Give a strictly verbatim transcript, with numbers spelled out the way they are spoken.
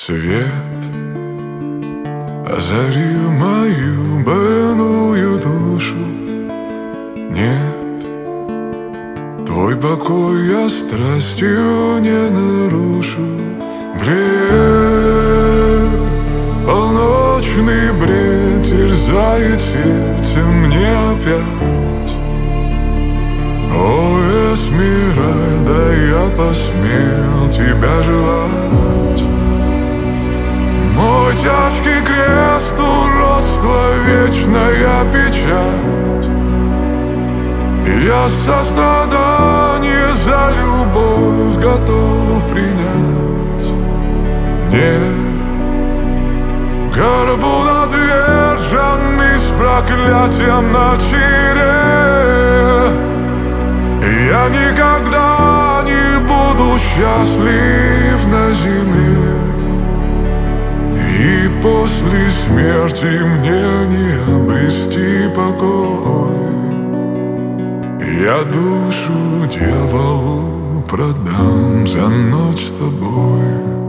Свет озарил мою больную душу. Нет, твой покой я страстью не нарушу. Бред, полночный бред терзает сердце мне опять. О, Эсмеральда, я посмел тебя желать. Мой тяжкий крест, уродство, вечная печать. Я сострадание за любовь готов принять. Нет, горбу надверженный с проклятием на чире. Я никогда не буду счастлив на земле, и после смерти мне не обрести покой. Я душу дьяволу продам за ночь с тобой.